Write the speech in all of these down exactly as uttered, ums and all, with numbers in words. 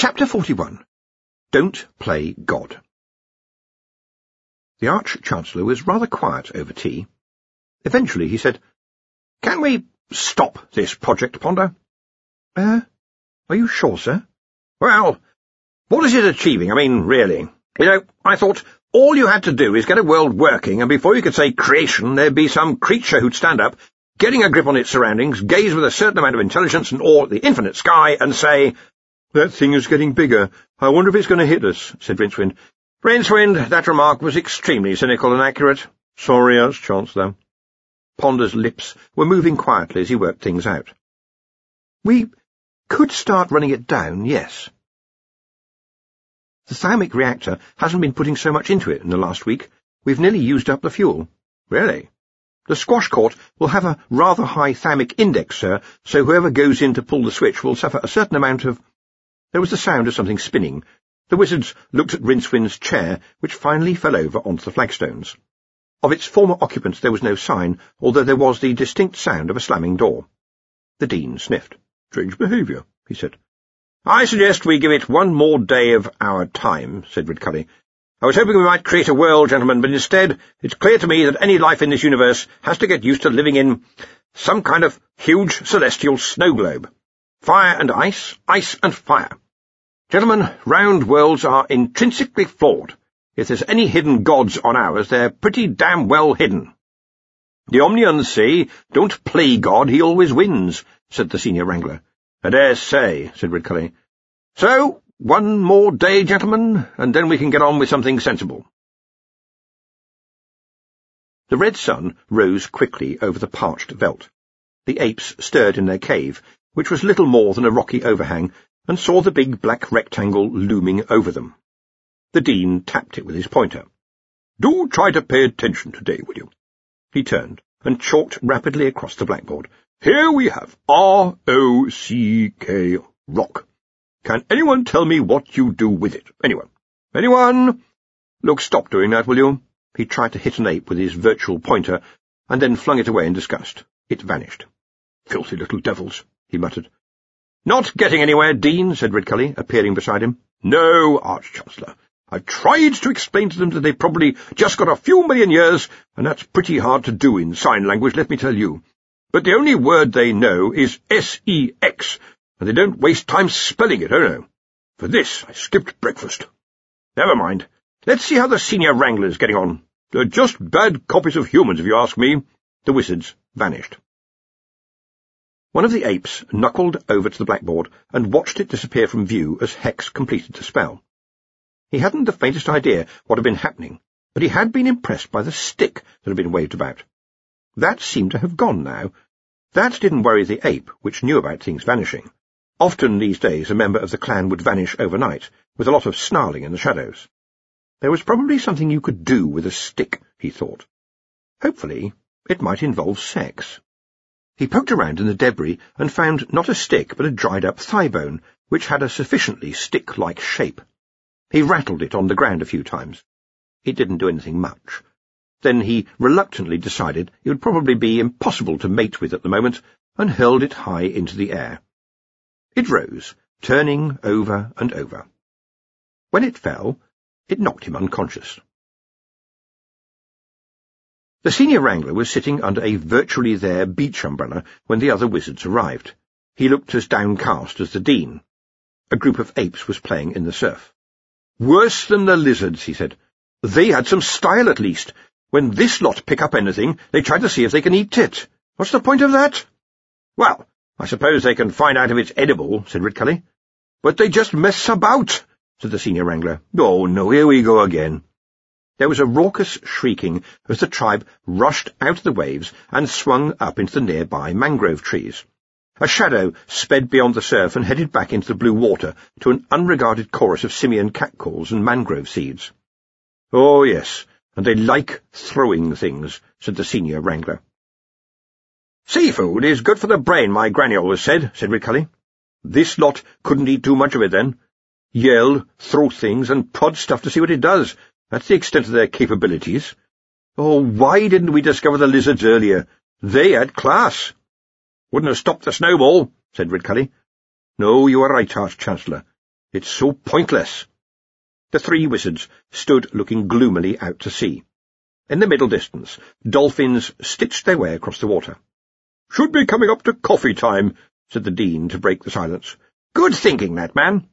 Chapter forty-one. Don't Play God. The Arch-Chancellor was rather quiet over tea. Eventually he said, "Can we stop this project, Ponder?" Uh, are you sure, sir? Well, what is it achieving? I mean, really. You know, I thought all you had to do is get a world working, and before you could say creation, there'd be some creature who'd stand up, getting a grip on its surroundings, gaze with a certain amount of intelligence and awe at the infinite sky, and say, "That thing is getting bigger. I wonder if it's going to hit us," said Rincewind. Rincewind, that remark was extremely cynical and accurate. Sorry, Arch-Chancellor. Ponder's lips were moving quietly as he worked things out. We could start running it down, yes. The thymic reactor hasn't been putting so much into it in the last week. We've nearly used up the fuel. Really? The squash court will have a rather high thymic index, sir, so whoever goes in to pull the switch will suffer a certain amount of... There was the sound of something spinning. The wizards looked at Rincewind's chair, which finally fell over onto the flagstones. Of its former occupants there was no sign, although there was the distinct sound of a slamming door. The Dean sniffed. "Strange behaviour," he said. "I suggest we give it one more day of our time," said Ridcully. "I was hoping we might create a world, gentlemen, but instead it's clear to me that any life in this universe has to get used to living in some kind of huge celestial snow globe. Fire and ice, ice and fire. Gentlemen, round worlds are intrinsically flawed. If there's any hidden gods on ours, they're pretty damn well hidden." "The Omnians say, 'Don't play God, he always wins,'" said the Senior Wrangler. "I dare say," said Ridcully. "So, one more day, gentlemen, and then we can get on with something sensible." The red sun rose quickly over the parched veldt. The apes stirred in their cave, which was little more than a rocky overhang, and saw the big black rectangle looming over them. The Dean tapped it with his pointer. "Do try to pay attention today, will you?" He turned and chalked rapidly across the blackboard. "Here we have R O C K, rock. Can anyone tell me what you do with it? Anyone? Anyone? Look, stop doing that, will you?" He tried to hit an ape with his virtual pointer, and then flung it away in disgust. It vanished. "Filthy little devils," he muttered. "Not getting anywhere, Dean," said Ridcully, appearing beside him. "No, Arch-Chancellor. I've tried to explain to them that they've probably just got a few million years, and that's pretty hard to do in sign language, let me tell you. But the only word they know is S E X, and they don't waste time spelling it, oh no. For this, I skipped breakfast. Never mind. Let's see how the Senior Wrangler's getting on. They're just bad copies of humans, if you ask me." The wizards vanished. One of the apes knuckled over to the blackboard and watched it disappear from view as Hex completed the spell. He hadn't the faintest idea what had been happening, but he had been impressed by the stick that had been waved about. That seemed to have gone now. That didn't worry the ape, which knew about things vanishing. Often these days a member of the clan would vanish overnight, with a lot of snarling in the shadows. There was probably something you could do with a stick, he thought. Hopefully it might involve sex. He poked around in the debris and found not a stick but a dried-up thigh bone, which had a sufficiently stick-like shape. He rattled it on the ground a few times. It didn't do anything much. Then he reluctantly decided it would probably be impossible to mate with at the moment, and hurled it high into the air. It rose, turning over and over. When it fell, it knocked him unconscious. The Senior Wrangler was sitting under a virtually there beach umbrella when the other wizards arrived. He looked as downcast as the Dean. A group of apes was playing in the surf. "Worse than the lizards," he said. "They had some style at least. When this lot pick up anything, they try to see if they can eat it. What's the point of that?" "Well, I suppose they can find out if it's edible," said Ridcully. "But they just mess about," said the Senior Wrangler. "Oh, no, here we go again." There was a raucous shrieking as the tribe rushed out of the waves and swung up into the nearby mangrove trees. A shadow sped beyond the surf and headed back into the blue water to an unregarded chorus of simian catcalls and mangrove seeds. "Oh, yes, and they like throwing things," said the Senior Wrangler. "Seafood is good for the brain, my granny always said," said Ridcully. "This lot couldn't eat too much of it then. Yell, throw things, and prod stuff to see what it does. That's the extent of their capabilities. Oh, why didn't we discover the lizards earlier? They had class." "Wouldn't have stopped the snowball," said Ridcully. "No, you are right, Arch-Chancellor. It's so pointless. The three wizards stood looking gloomily out to sea. In the middle distance, dolphins stitched their way across the water. "Should be coming up to coffee time," said the Dean to break the silence. "Good thinking, that man."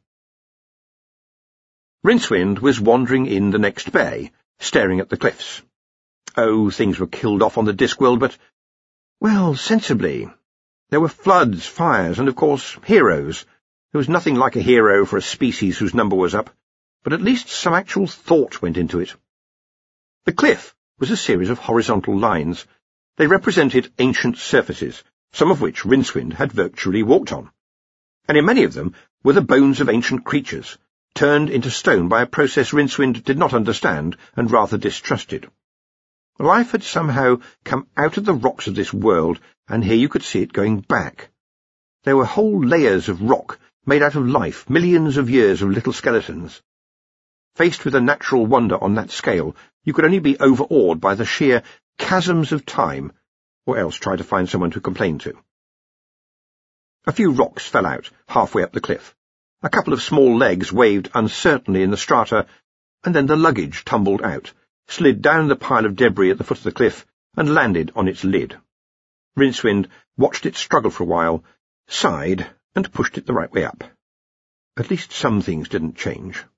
Rincewind was wandering in the next bay, staring at the cliffs. Oh, things were killed off on the Discworld, but, well, sensibly. There were floods, fires, and, of course, heroes. There was nothing like a hero for a species whose number was up, but at least some actual thought went into it. The cliff was a series of horizontal lines. They represented ancient surfaces, some of which Rincewind had virtually walked on. And in many of them were the bones of ancient creatures, turned into stone by a process Rincewind did not understand and rather distrusted. Life had somehow come out of the rocks of this world, and here you could see it going back. There were whole layers of rock made out of life, millions of years of little skeletons. Faced with a natural wonder on that scale, you could only be overawed by the sheer chasms of time, or else try to find someone to complain to. A few rocks fell out halfway up the cliff. A couple of small legs waved uncertainly in the strata, and then the luggage tumbled out, slid down the pile of debris at the foot of the cliff, and landed on its lid. Rincewind watched it struggle for a while, sighed, and pushed it the right way up. At least some things didn't change.